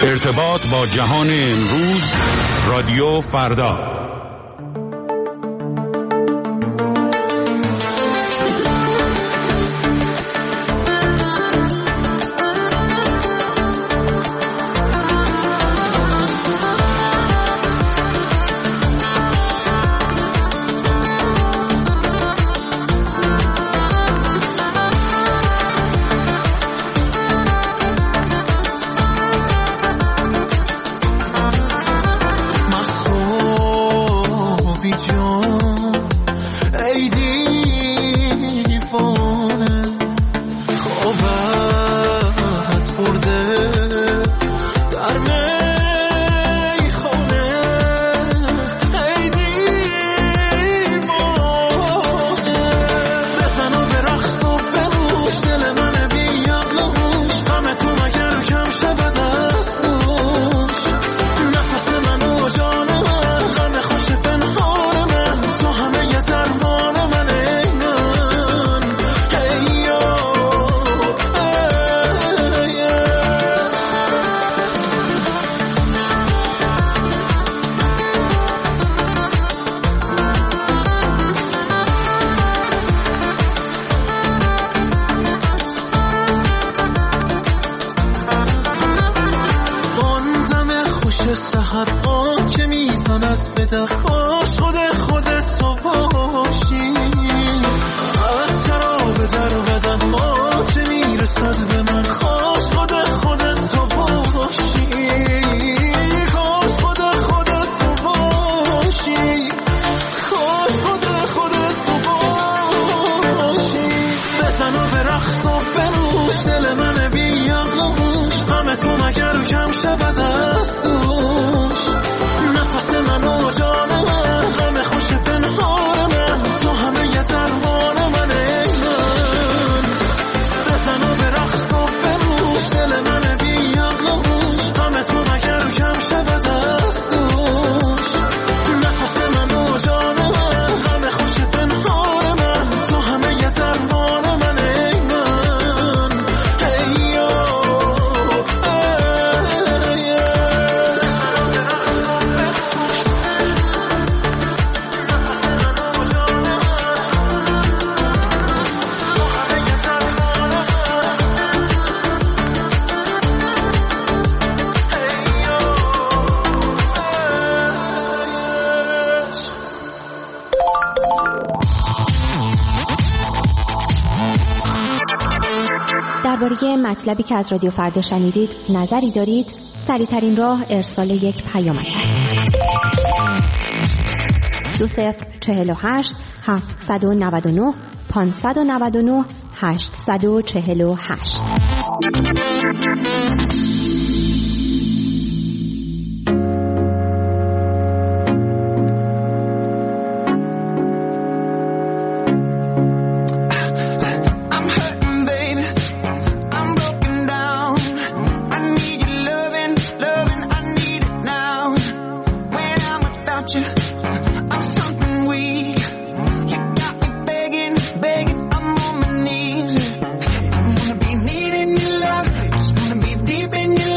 ارتباط با جهان امروز، رادیو فردا. درباره مطلبی که از رادیو فردا شنیدید نظری دارید؟ سریع‌ترین راه ارسال یک پیامک است. 2048 799 599 848. Begging, I'm on my knees. I wanna be needing your love. Just wanna be deep in your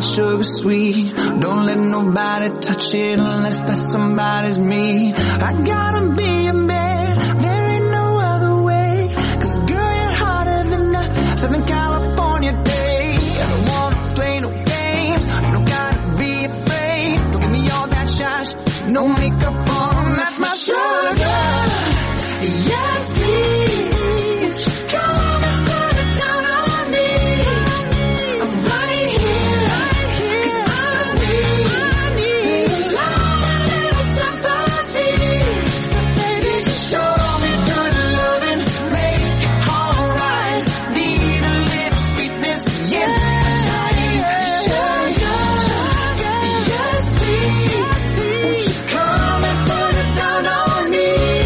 my sugar sweet. Don't let nobody touch it unless that somebody's me. I gotta be a man, there ain't no other way. 'Cause girl, you're hotter than a Southern California day. I don't wanna play no games, you don't gotta be afraid. Don't give me all that shy shit, no makeup on, that's my sugar. Yes, please, come and put it down on me. I'm right here, 'cause I need a lot, a little sympathy. So baby, just show me good loving, make it alright. Need a little sweetness in my life. Sugar, yes please, won't you come and put it down on me.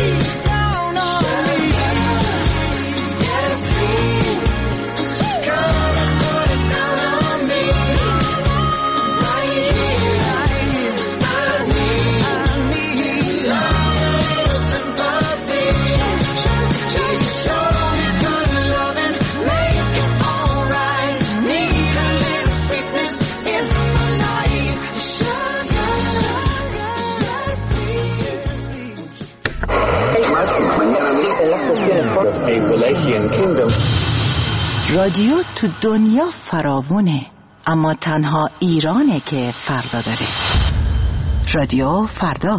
رادیو تو دنیا فراوونه، اما تنها ایرانه که فردا داره. رادیو فردا.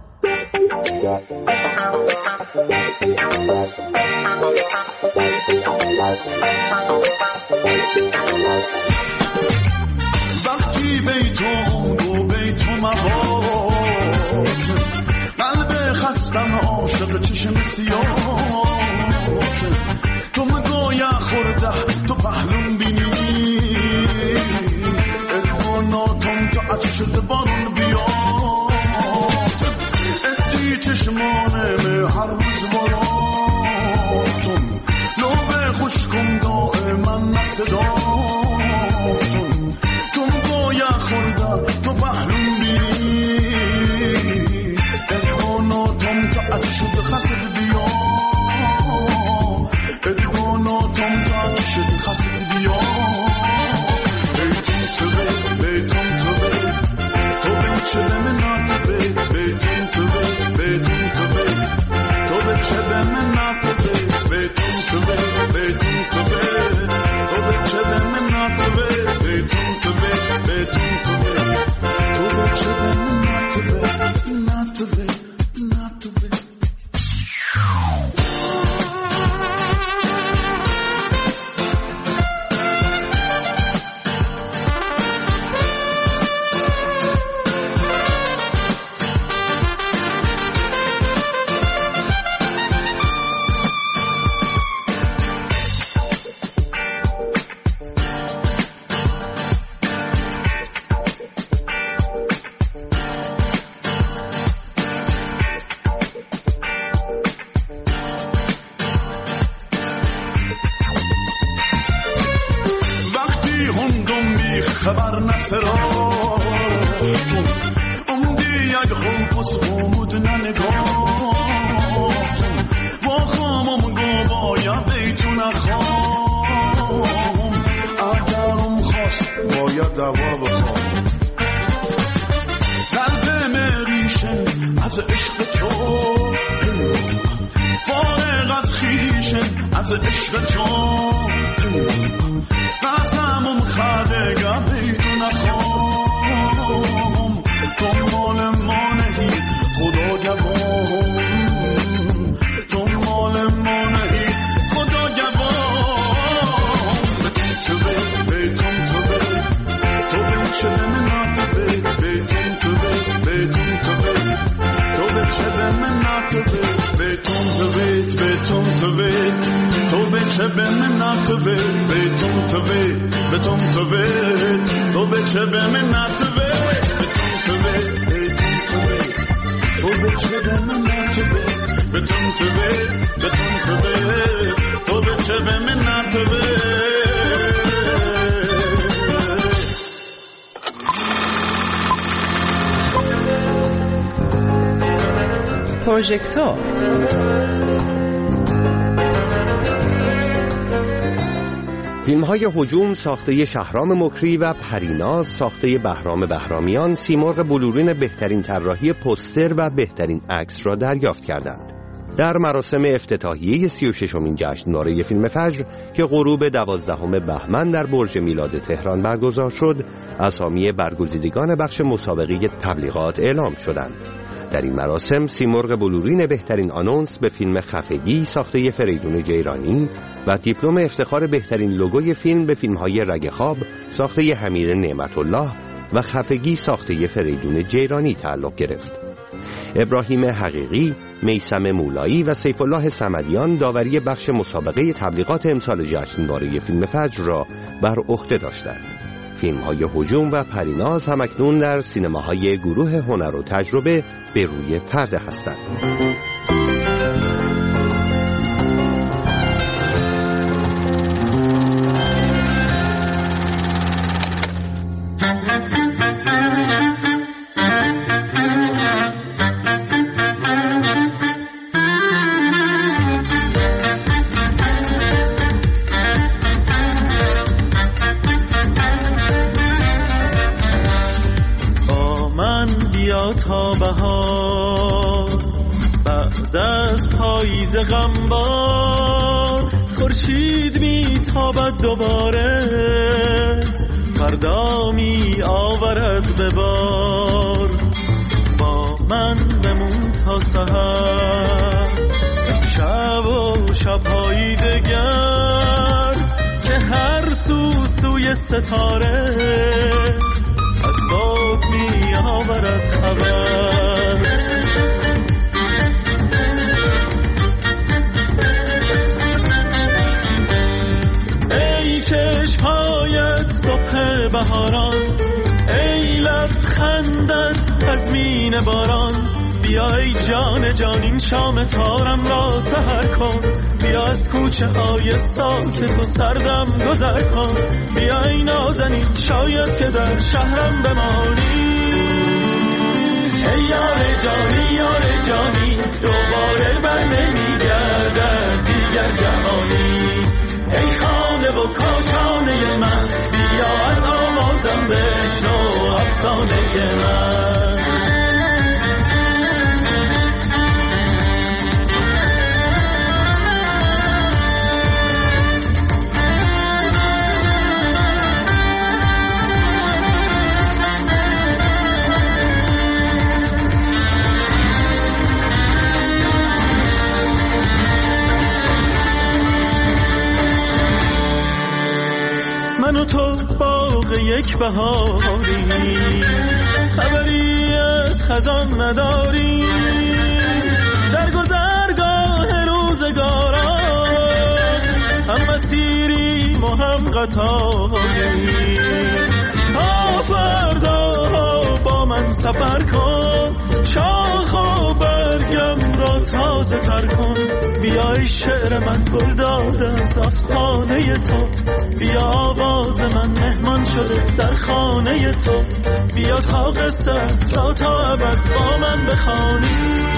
وقتی بیتون رو بیتون مباد، قلب خستم عاشق چشم سیاه. تو مگویا خورده تو پهلون بینی، ادواناتم تو عطش شده بارون بیاد. ادی چشمانم هر روز باراتون، لوبه خوشکم دائما نصداتون. تو مگویا خورده تو پهلون بینی، ادواناتم تو عطش شده خسد بیاد. ادواناتم تو عطش شده خسد بیاد. بیتون تو بی، بیتون تو بی، تو بی چه به من ناتبی. بیتون تو بی، بیتون تو بی، تو بی چه به من ناتبی. بیتون تو بی، بیتون تو بی، تو بی چه به من ناتبی. بیتون تو بی، بیتون تو بی، تو بی چه به من ناتبی. ناتبی، ناتبی. خبر نسراتون امدی یک خوبس خومود ننگاتون. با خامم گو باید بیتون اخوام، اگرم خواست باید دوا بخوام. قلبم ریشن از عشق تو، فارغ از خیشن از عشق تو. قسمم خدگه بیتون اخوام، تو مال ما نهی خدا گوام. تو مال ما نهی خدا گوام. بیتون تو بی، بیتون تو بی، تو بی چه به من ناتبی. بیتون تو بی، بیتون تو بی، تو بی چه به من ناتبی. بیتون تو بی، بیتون تو بی، تو بی چه به من ناتبی. بیتون تو بی، بیتون تو بی، تو بی چه به من ناتبی. بیتون تو بی، تو بی چه به من ناتبی. بیتون تو بی، بیتون تو بی، تو بی چه به من ناتبی. پروژکتور فیلم‌های هجوم ساخته شهرام مکری و پریناز ساخته بهرام بهرامیان سیمرغ بلورین بهترین طراحی پوستر و بهترین عکس را دریافت کردند. در مراسم افتتاحیه 36مین جشنواره فیلم فجر که غروب 12 بهمن در برج میلاد تهران برگزار شد، اسامی برگزیدگان بخش مسابقه تبلیغات اعلام شدند. در این مراسم سیمرغ بلورین بهترین آنونس به فیلم خفگی ساخته فریدون جیرانی و دیپلم افتخار بهترین لوگوی فیلم به فیلم‌های رگ خواب ساخته حمیر نعمت الله و خفگی ساخته فریدون جیرانی تعلق گرفت. ابراهیم حقیقی، میثم مولایی و سیف الله صمدیان داوری بخش مسابقه تبلیغات امسال جشنواره فیلم فجر را بر عهده داشتند. فیلم‌های هجوم و پریناز همکنون در سینماهای گروه هنر و تجربه به روی پرده هستند. تا بهار بعد از پاییز غمبار خورشید میتابد دوباره، فردا می آورد به بار. با من بمون تا سحر، شب و شب‌های دگر که هر سوی ستاره از صبح می آورد خبر. ای چشم‌هایت صبح بهاران، ای لبخندت تضمین باران، بیا ای جان جانین شام تارم را سحر کن، بیا از کوچه های ساکت و سردم گذر کن، بیا ای نازنین شاید که در شهرم بمانی. ای یار جانی یار جانی، دوباره بر نمیگردد دیگر جهانی. ای خانه و کاشانه من، بیا از آوازم بشنو افسانه من. من و تو باغ یک بهاری، خبری از خزان نداری، در گذرگاه روزگاران هم مسیریم و هم قطاری. تا فردا با من سفر کن، شاخ و برگم را تازه تر کن، بیای شعر من گل داده از افسانه تو، بیا آواز من مهمان شده در خانه تو، بیا تا قصت را تا ابد با من بخوانی.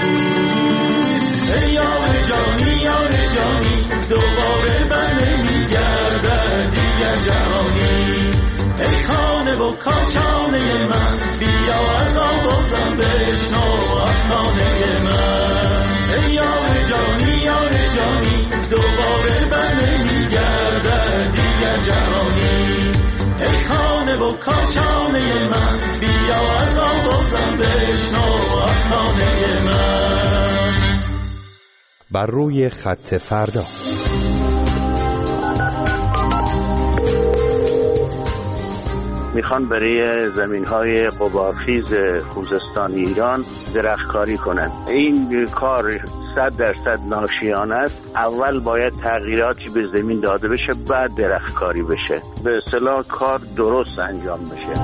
ای یار جانی یار جانی، دوباره بر نمیگردد دیگر جهانی. ای خانه و کاشانه من، بیا از آوازم بشنو افسانه من. ای یار جانی یار جانی، دوباره بر نمیگردد دیگر جهانی. ای خانه و کاشانه من، بیا از آوازم بشنو افسانه من. بر روی خط فردا. میخوان برای زمین‌های غبارخیز خوزستان ایران درختکاری کنند. این کار 100% ناشیانه است. اول باید تغییراتی به زمین داده بشه، بعد درختکاری بشه. به اصطلاح کار درست انجام بشه.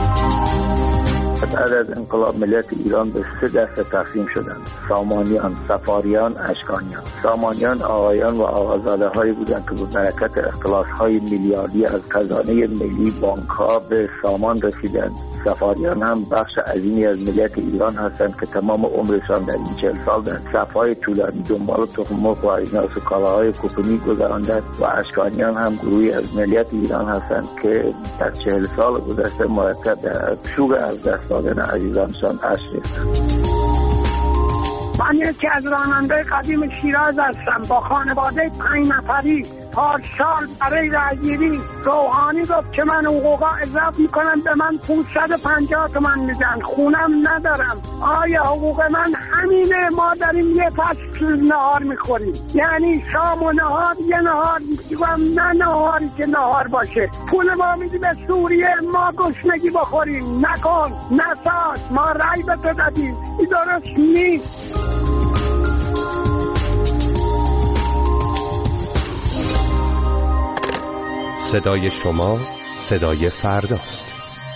بعد از انقلاب ملت ایران به 3 دسته تقسیم شدند: سامانیان، صفاریان، اشکانیان. سامانیان آقایان و آقازاده هایی بودند که به برکت اختلاس های میلیاردی از خزانه ملی بانک ها به سامان رسیدند. سفاریان هم بخش عظیمی از ملیت ایران هستند که تمام عمرشان در این 40 سال در صف‌های طولانی دنبال تخم مرغ و اجناس و کالاهای کوپنی گذراندند و اشکانیان هم گروهی از ملیت ایران هستند که در 40 سال گذشته مرتب در شوق از دست دادن عزیزانشان اشک ریختند. من یکی از راننده قدیم شیراز هستم. با خانواده 5 نفری پارسال برای رأیگیری روحانی گفت که من حقوقا اضافه میکنم، به من 550 تومن میدن، خونم ندارم. آیا حقوق من همینه؟ ما داریم یه فصل نهار میخوریم، یعنی شام و نهار یه نهار میگم، نه نهاری که نهار باشه. پول ما میدی به سوریه، ما گشنگی بخوریم. نکن، نساز، ما رأی به تو دادیم، این درست نیست. صدای شما صدای فرداست.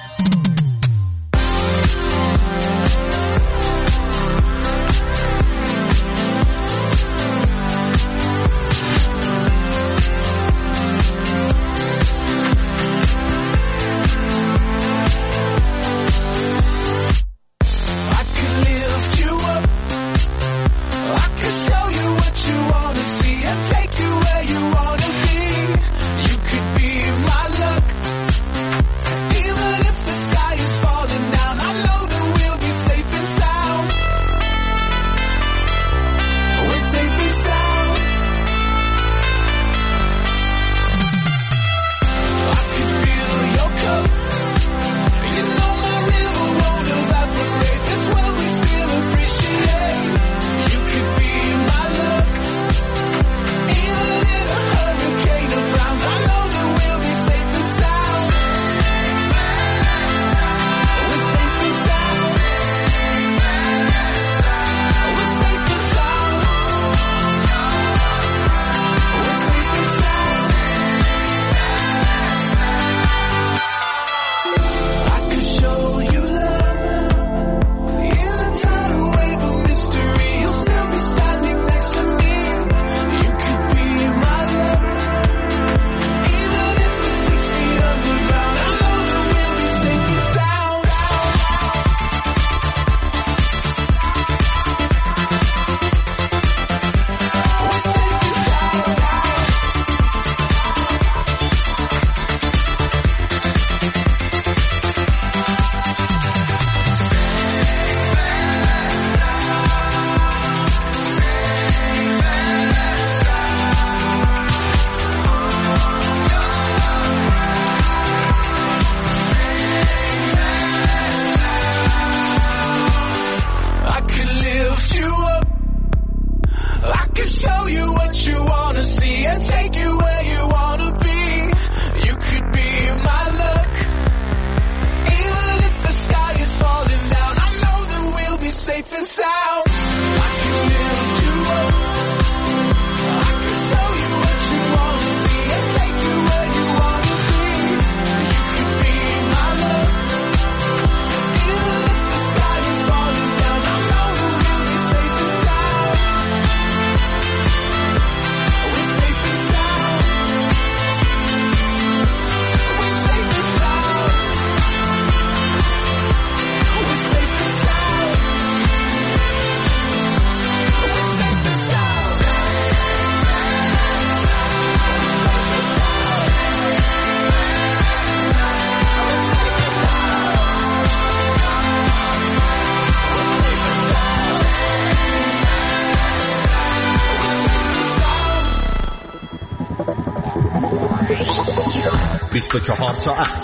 ساعت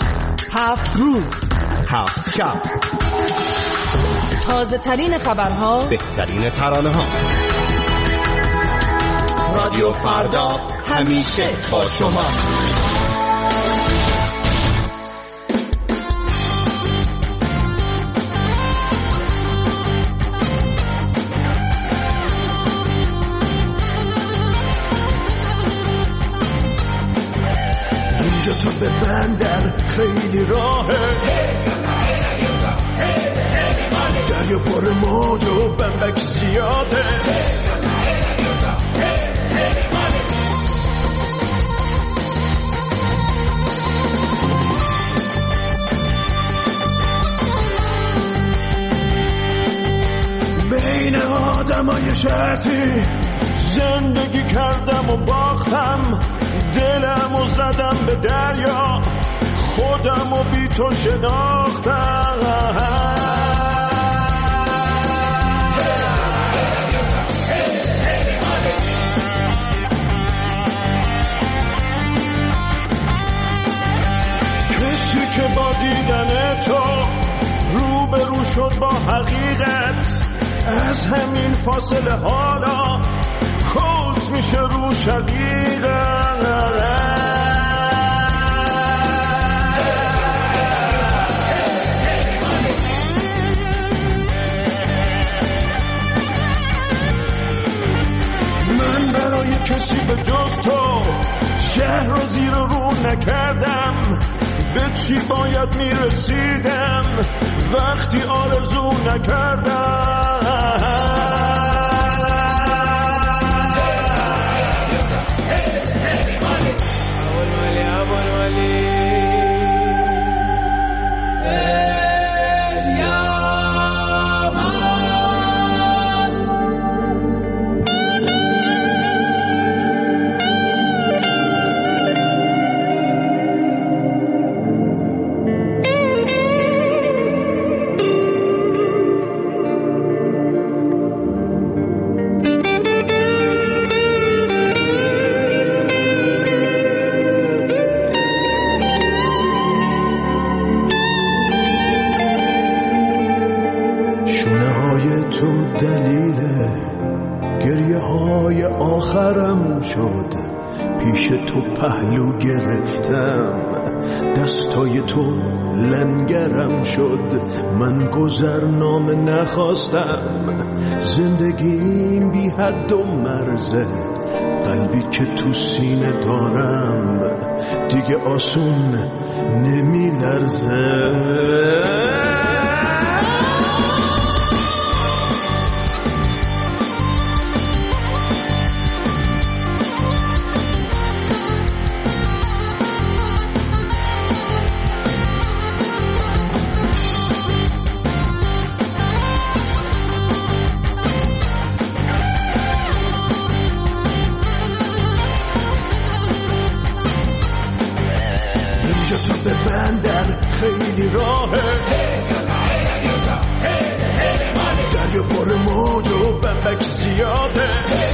7 روز 7 شب، تازه ترین خبرها، بهترین ترانه ها. رادیو فردا همیشه با شما. تو به بندر خیلی راهه، دریا پر موج و بمبک زیاده، چرتی زندگی کردم و باختم، دلم و زدم به دریا، خودم و بی تو شناختم. کسی که با دیدن تو روبرو شد با حقیقت، از همین فاصله حالا خود میشه رو شقیقت. من برای کسی به جز تو شهر رو زیر رو نکردم، به چی باید میرسیدم وقتی آرزو نکردم. پیش تو پهلو گرفتم، دستای تو لنگرم شد، من گذرنامه نخواستم، زندگیم بی حد و مرزه، قلبی که تو سینه دارم دیگه آسون نمی لرزه. خیلی راهه دریا پر موج و بمبک زیاده.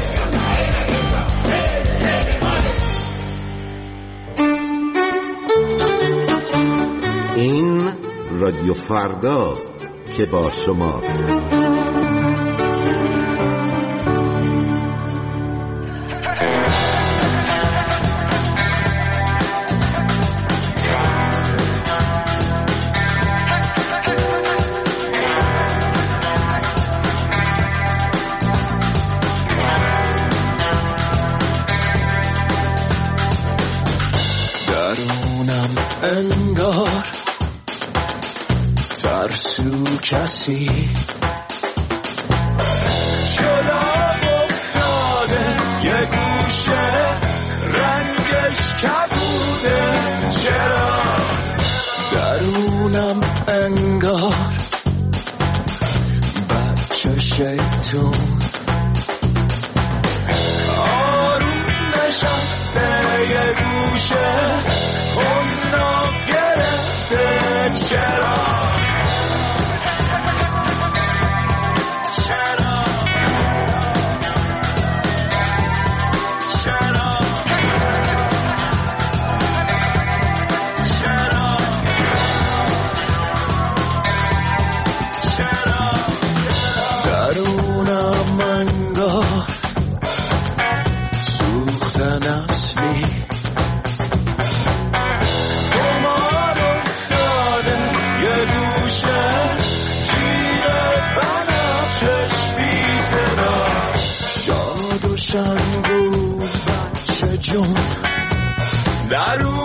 این رادیو فرداست که با شماست. انگار ترسو کسی جلو افتاده، یه گوشه رنگش کبوده، چرا درونم انگار بچه شیطون آروم نشسته، یه گوشه شنگو بچه جون درون